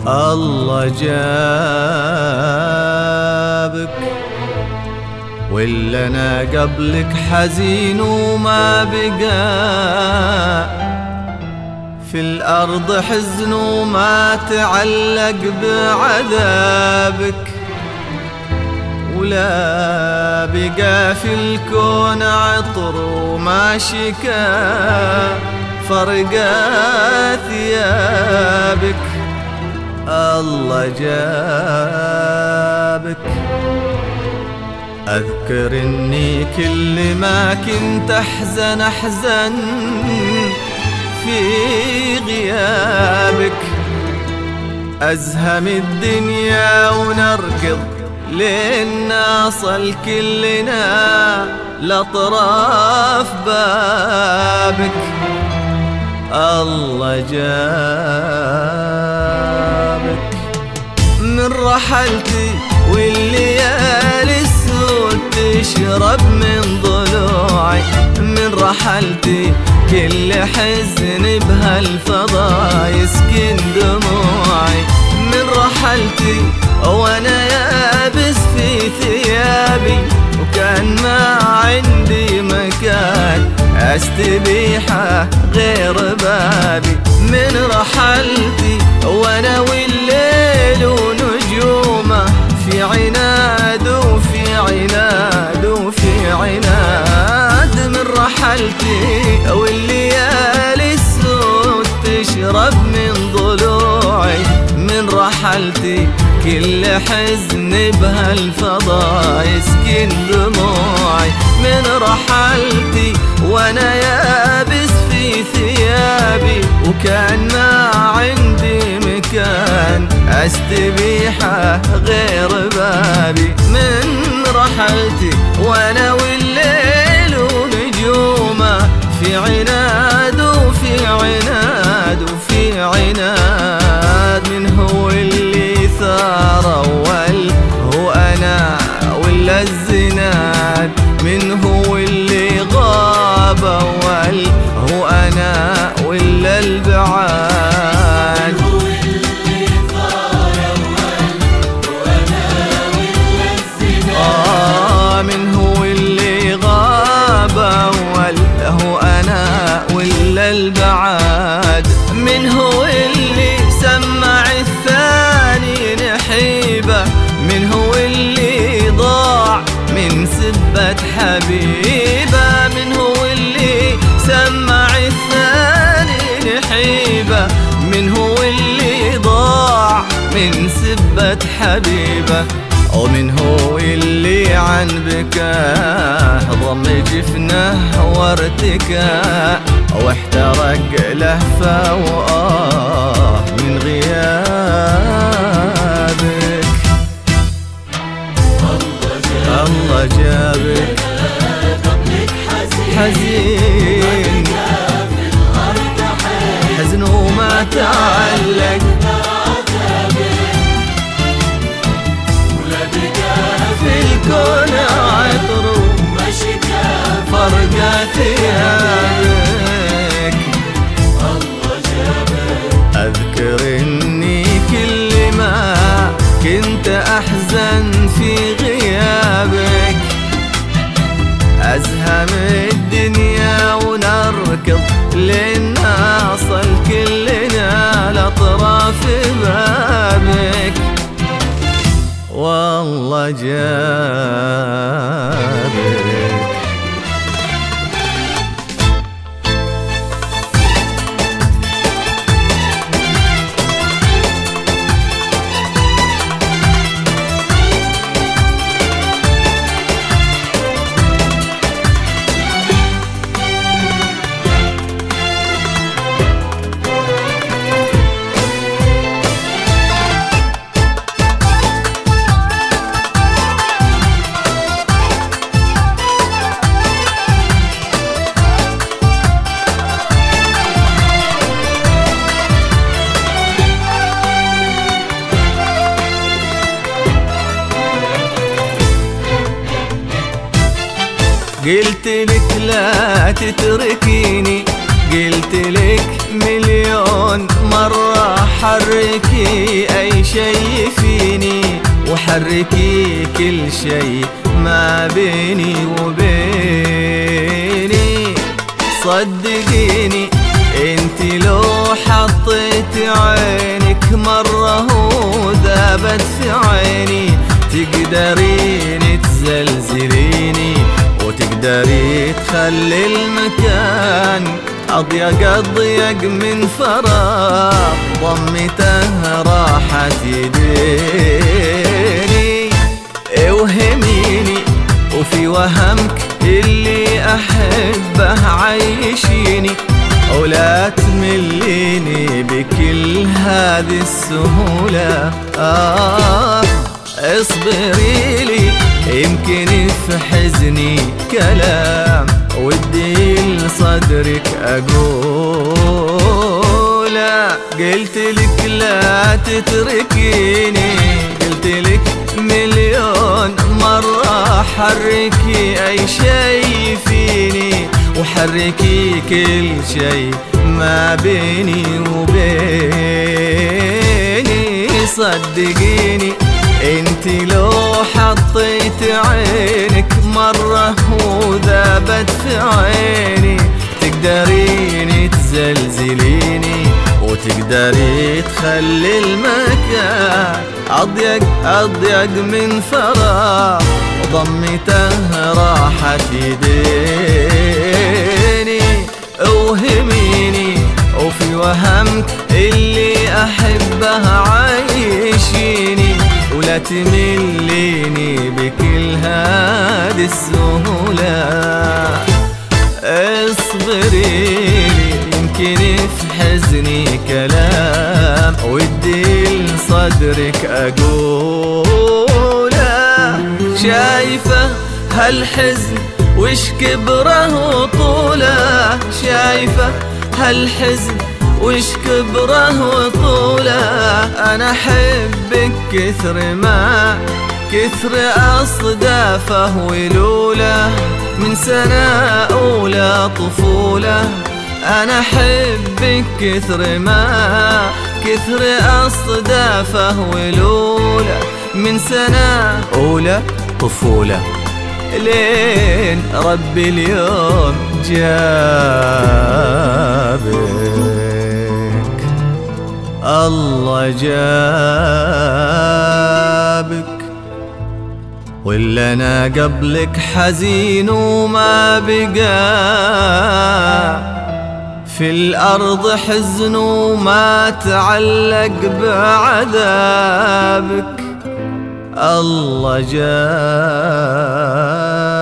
الله جابك ولا أنا قبلك حزين وما بقى في الأرض حزن وما تعلق بعذابك، ولا بقى في الكون عطر وما شكا فرقا ثيابك. الله جابك. أذكر إني كل ما كنت أحزن في غيابك، أزهم الدنيا ونركض لين نصل كلنا لأطراف بابك. الله جابك. من رحلتي والليالي السود تشرب من ضلوعي، من رحلتي كل حزن بهالفضا يسكن دموعي، من رحلتي وانا يابس في ثيابي وكان ما عندي مكان استبيحه غير بابي. من رحلتي وانا والليل ونجومه في عناد وفي عناد وفي عناد. من رحلتي والليالي السود تشرب من ضلوعي، من رحلتي كل حزن بهالفضا يسكن دموعي، من رحلتي وانا يابس في ثيابي وكان ما عندي مكان استبيحه غير بابي. من رحلتي وانا والليل ونجومه في عناد وفي عناد وفي عناد. من هو اللي ثار أول هو أنا ولا الزناد، من هو اللي غاب أول هو أنا ولا البعاد. من هو اللي غاب أول هو أنا ولا البعاد. من هو اللي سمع الثاني نحيبه، من هو اللي ضاع من سبة حبيبه، من هو اللي سمع الثاني نحيبه، من هو اللي ضاع من سبة حبيبه. ومن هو اللي عن بكاه ضم جفنه وارتكاه واحترق لهفه وآه من غيابك. الله جابك حزين حزن وما تعلق في الكون عطر فرقا ثيابك. الله جابك. أذكر إني كل ما كنت أحزن في غيابك، أزهم الدنيا ونركض لين نصل كلنا لأطراف بابك. والله جابك. قلت لك لا تتركيني، قلت لك 1,000,000 مليون مرة حركي أي شي فيني، وحركي كل شي ما بيني وبيني. صدقيني انت لو حطيت عينك مرة وذابت في عيني، تقدرين تزلزليني وتقدري تخلي المكان أضيق من فراغ ضمته راحت يديني. اوهميني وفي وهمك اللي أحبه عيشيني، ولا تمليني بكل هذه السهولة. اصبري لي يمكن في حزني كلام ودي لصدرك أقوله. قلت لك لا تتركيني، قلت لك مليون مرة حركي أي شي فيني، وحركي كل شي ما بيني وبيني. صدقيني انت لو حطيت عينك مرة وذابت في عيني، تقدرين تزلزليني وتقدري تخلي المكان أضيق من فراغ وضمته راحت يديني. اوهميني وفي وهمك اللي أحبه عيشيني، ولا تمليني بكل هذه السهولة. اصبري لي يمكن في حزني كلام ودي لصدرك أقوله. شايفة هالحزن وش كبره وطوله، شايفة هالحزن وش كبره وطوله. أنا أحبك كثر أصدافه ولوله، من سنة أولى طفولة. أنا أحبك كثر أصدافه ولوله، من سنة أولى طفولة. لين ربي اليوم جابك، الله جابك. ولا أنا قبلك حزين وما بقى في الأرض حزن وما تعلق بعذابك، الله جابك.